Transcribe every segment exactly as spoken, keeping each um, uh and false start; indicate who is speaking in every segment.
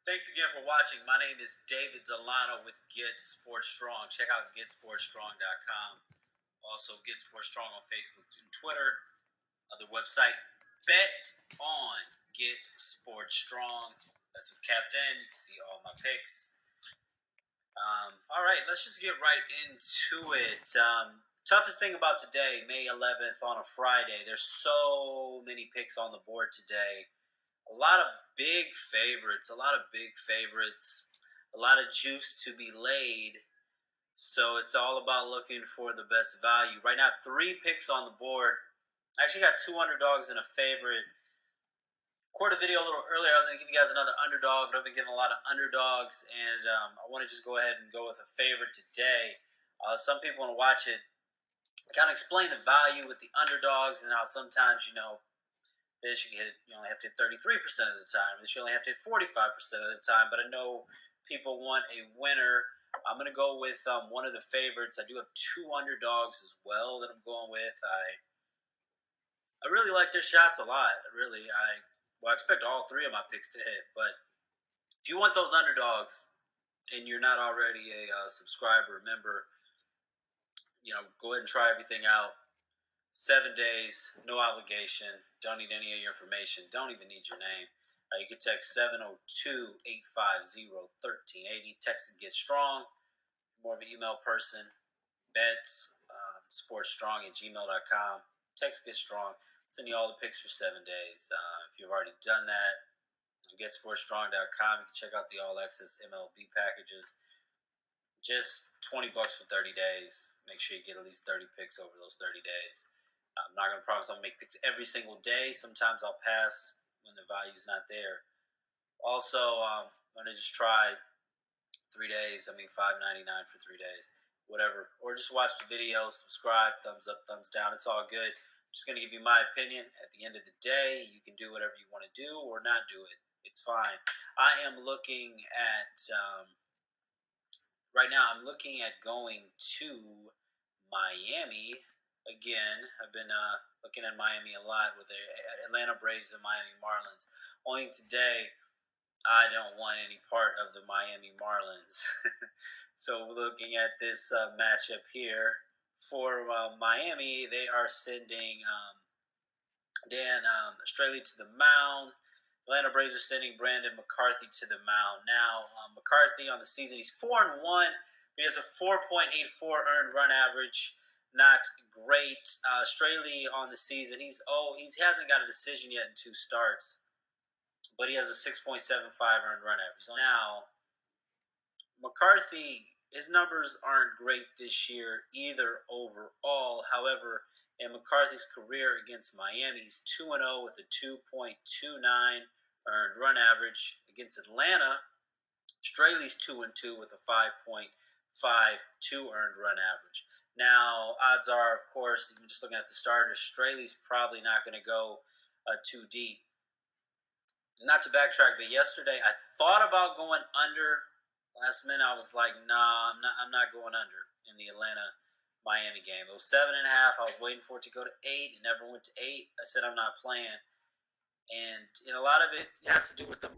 Speaker 1: Thanks again for watching. My name is David Delano with Get Sports Strong. Check out get sports strong dot com. Also, Get Sports Strong on Facebook and Twitter. Other website, Bet on Get Sports Strong. That's with Captain. You can see all my picks. Um, all right, let's just get right into it. Um, toughest thing about today, May eleventh on a Friday, there's so many picks on the board today. A lot of big favorites, a lot of big favorites, a lot of juice to be laid. So it's all about looking for the best value. Right now, three picks on the board. I actually got two underdogs and a favorite. Recorded a video a little earlier. I was going to give you guys another underdog, but I've been getting a lot of underdogs, and um, I want to just go ahead and go with a favorite today. Uh, some people want to watch it, kind of explain the value with the underdogs and how sometimes, you know, this you hit, you only have to hit thirty-three percent of the time. This you only have to hit forty-five percent of the time. But I know people want a winner. I'm going to go with um, one of the favorites. I do have two underdogs as well that I'm going with. I I really like their shots a lot. Really, I well, I expect all three of my picks to hit. But if you want those underdogs and you're not already a uh, subscriber, member, you know, go ahead and try everything out. Seven days, no obligation. Don't need any of your information. Don't even need your name. Uh, you can text seven oh two, eight five zero, one three eight zero. Text and get strong. More of an email person. Bets, um, sportsstrong at gmail dot com. Text get strong. Send you all the picks for seven days. Uh, if you've already done that, get sports strong dot com. You can check out the all access M L B packages. Just twenty bucks for thirty days. Make sure you get at least thirty picks over those thirty days. I'm not going to promise I'll make picks every single day. Sometimes I'll pass when the value's not there. Also, um, I'm going to just try three days. I mean, five ninety-nine for three days, whatever. Or just watch the video, subscribe, thumbs up, thumbs down. It's all good. I'm just going to give you my opinion. At the end of the day, you can do whatever you want to do or not do it. It's fine. I am looking at, um, right now, I'm looking at going to Miami. Again, I've been uh, looking at Miami a lot with the Atlanta Braves and Miami Marlins. Only today, I don't want any part of the Miami Marlins. So looking at this uh, matchup here for uh, Miami, they are sending um, Dan um, Straily to the mound. Atlanta Braves are sending Brandon McCarthy to the mound. Now, um, McCarthy on the season, he's four and one. He has a four point eight four earned run average. Not great. Uh, Straily on the season, he's oh he hasn't got a decision yet in two starts, but he has a six point seven five earned run average. Now, McCarthy, his numbers aren't great this year either overall. However, in McCarthy's career against Miami, he's two and oh with a two point two nine earned run average. Against Atlanta, Straley's two and two with a five point five two earned run average. Now, odds are, of course, even just looking at the starters, Straley's probably not going to go uh, too deep. Not to backtrack, but yesterday I thought about going under. Last minute, I was like, nah, I'm not. I'm not going under in the Atlanta Miami game. It was seven and a half. I was waiting for it to go to eight. It never went to eight. I said I'm not playing, and you know, a lot of it has to do with the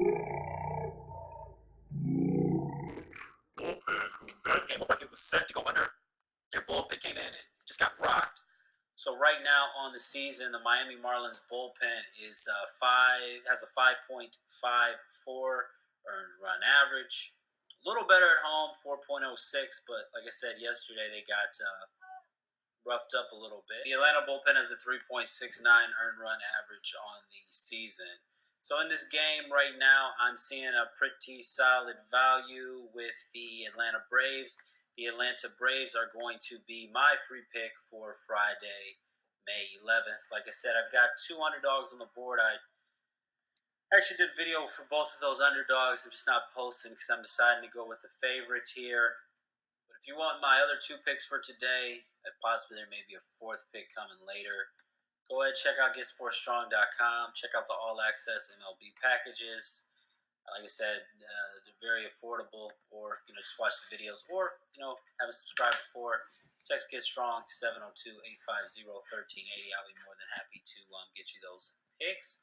Speaker 1: bullpen. That game looked like it was set to go under. Their bullpen came in and just got rocked. So right now on the season, the Miami Marlins bullpen is uh, five has a five point five four earned run average. A little better at home, four point oh six, but like I said yesterday, they got uh, roughed up a little bit. The Atlanta bullpen has a three point six nine earned run average on the season. So in this game right now, I'm seeing a pretty solid value with the Atlanta Braves. The Atlanta Braves are going to be my free pick for Friday, May eleventh. Like I said, I've got two underdogs on the board. I actually did a video for both of those underdogs. I'm just not posting because I'm deciding to go with the favorite here. But if you want my other two picks for today, and possibly there may be a fourth pick coming later, go ahead and check out get sports strong dot com. Check out the all-access M L B packages. Like I said, uh, they're very affordable, or you know, just watch the videos, or you know, haven't subscribed before. Text Get Strong seven oh two, eight five zero, one three eight zero. I'll be more than happy to um, get you those picks.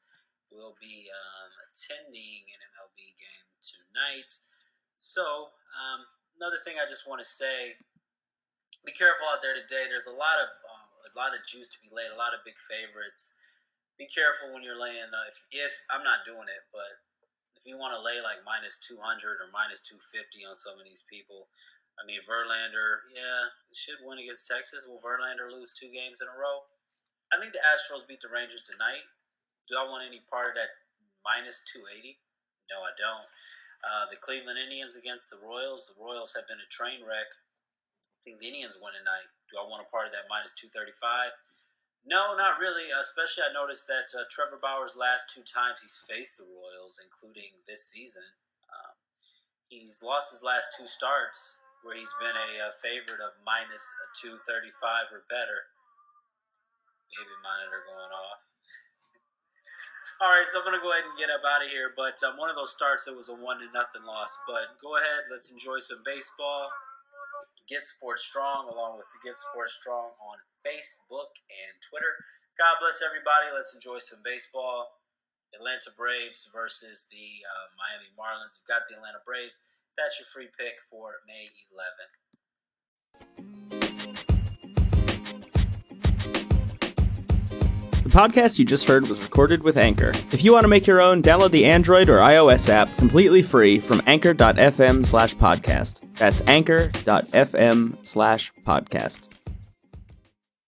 Speaker 1: will be um, attending an M L B game tonight. So, um, another thing I just want to say, be careful out there today. There's a lot of um, a lot of juice to be laid, a lot of big favorites. Be careful when you're laying. Uh, if, if I'm not doing it, but if you want to lay like minus two hundred or minus two fifty on some of these people, I mean, Verlander, yeah, should win against Texas. Will Verlander lose two games in a row? I think the Astros beat the Rangers tonight. Do I want any part of that minus two eighty? No, I don't. Uh, the Cleveland Indians against the Royals. The Royals have been a train wreck. I think the Indians win tonight. Do I want a part of that minus two thirty-five? No, not really. Especially, I noticed that uh, Trevor Bauer's last two times he's faced the Royals, including this season, um, he's lost his last two starts where he's been a, a favorite of minus two thirty-five or better. Maybe monitor going off. All right, so I'm going to go ahead and get up out of here. But um, one of those starts, it was a one to nothing loss. But go ahead, let's enjoy some baseball. Get Sports Strong, along with Get Sports Strong on Facebook and Twitter. God bless everybody. Let's enjoy some baseball. Atlanta Braves versus the uh, Miami Marlins. You've got the Atlanta Braves. That's your free pick for May eleventh.
Speaker 2: The podcast you just heard was recorded with Anchor. If you want to make your own, download the Android or iOS app completely free from anchor.fm slash podcast. That's anchor.fm slash podcast.